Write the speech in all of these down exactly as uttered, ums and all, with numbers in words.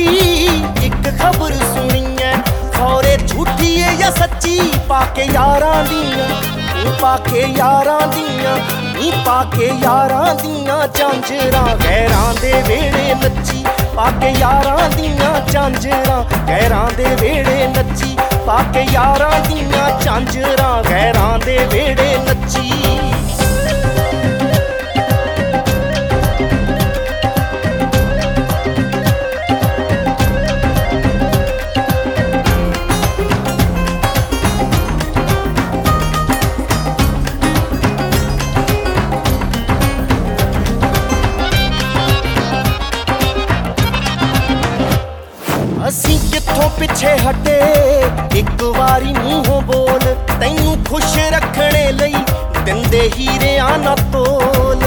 एक खबर सुनी है खौरे झूठी है या सच्ची पाके यारां दियां नी पाके यारां दियां नी पाके यारां दियां झांजरां गैरां दे वेड़े नच्ची पाके यारां दियां झांजरां गैरां दे वेड़े नच्ची पाके यारां दियां झांजरां गैरां दे वेड़े नच्ची। असी कित्थों पिछे हटे एक वारी मूहों बोल तैनू खुश रखने लई दिंदे हीरियां ना तोल।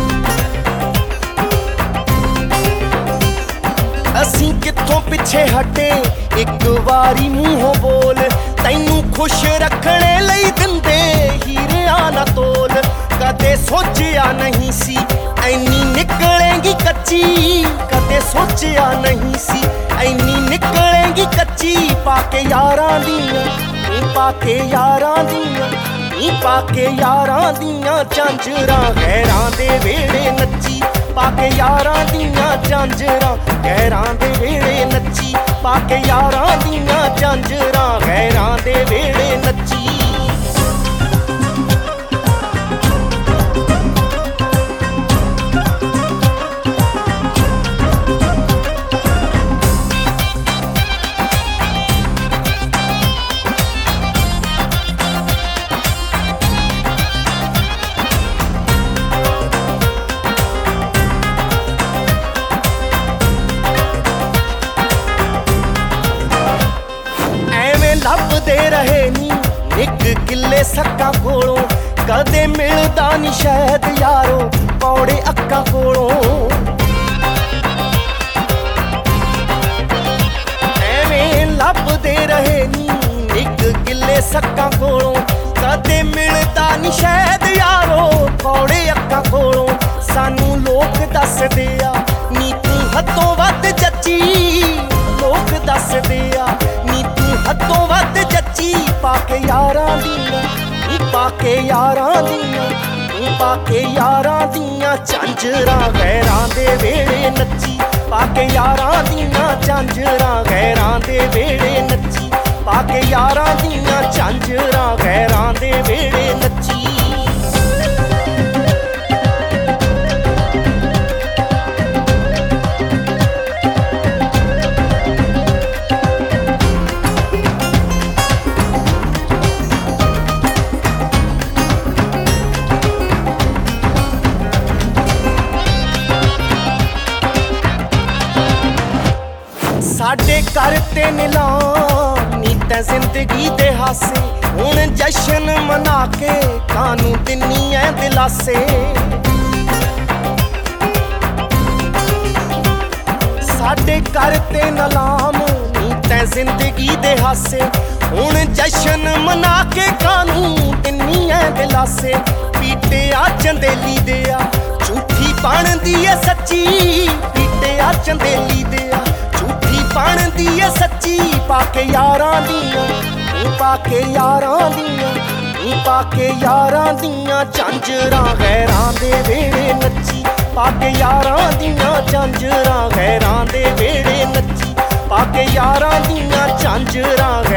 असी कित्थों पिछे हटे एक वारी मूहों बोल तैनू खुश रखने लई दिंदे हीरियां ना तोल। कदे सोचिया नहीं सी ऐनी निकलेंगी कच्ची कदे सोचिया नहीं सी ऐनी निकलेंगी कच्ची पाके यारां दियां नी पाके यारां दियां नी पाके यारां दियां झांजरां गैरां दे वेड़े नच्ची पाके यारां दियां झांजरां गैरां दे वेड़े नच्ची पाके यारां दियां झांजरां गैरां दे वेड़े नच्ची। ਲੱਭਦੇ ਰਹੇ ਨੀ ਨਿੱਕ ਕਿੱਲੇ ਸੱਕਾਂ ਕੋਲੋਂ ਕਦੇ ਮਿਲਦਾ ਨੀ ਸ਼ਾਇਦ ਯਾਰੋ ਕੌੜੇ ਅੱਕਾਂ ਕੋਲੋਂ। ਐਵੇਂ ਲੱਭਦੇ ਰਹੇ ਨੀ ਨਿੱਕ ਕਿੱਲੇ ਸੱਕਾਂ ਕੋਲੋਂ ਕਦੇ ਮਿਲਦਾ ਨੀ ਸ਼ਾਇਦ ਯਾਰੋ ਕੌੜੇ ਅੱਕਾਂ ਕੋਲੋਂ। ਸਾਨੂੰ ਲੋਕ ਦੱਸਦੇ ਆ ਨੀ ਤੂੰ ਹੱਦੋਂ ਵੱਧ ਜੱਚੀ ਲੋਕ ਦੱਸਦੇ ਆ ਨੀ ਤੂੰ ਹੱਦੋਂ ਵੱਧ ਜੱਚੀ ਪਾਕੇ ਯਾਰਾਂ ਦੀਆਂ ਨੀ ਪਾਕੇ ਯਾਰਾਂ ਦੀਆਂ ਨੀ ਪਾਕੇ ਯਾਰਾਂ ਦੀਆਂ ਝਾਂਜਰਾਂ ਗੈਰਾਂ ਦੇ ਵੇੜੇ ਨੱਚੀ ਪਾਕੇ ਯਾਰਾਂ ਦੀਆਂ ਝਾਂਜਰਾਂ ਗੈਰਾਂ ਦੇ ਵੇੜੇ ਨੱਚੀ ਪਾਕੇ ਯਾਰਾਂ ਦੀਆਂ ਝਾਂਜਰਾਂ ਗੈਰਾਂ ਦੇ ਵੇੜੇ ਨੱਚੀ। साडे घर ते नीलाम नी तैं जिंदगी दे हासे हुण जशन मना के कानू दिन्नी ऐ दिलासे। साडे घर ते नीलाम नी तैं जिंदगी दे हासे हुण जशन मना के कानू दिन्नी ऐ दिलासे। पीटे आ चंदेली दे आ झूठी बनदी ऐ सच्ची पीटे आ चंदेली दे आ झूठी बनदी ऐ सच्ची पाके यारां दियां नी पाके यारां दियां नी पाके यारां दियां झांजरां गैरां दे वेड़े नच्ची पाके यारां दियां झांजरां गैरां दे वेड़े नच्ची पाके यारां दियां झांजरां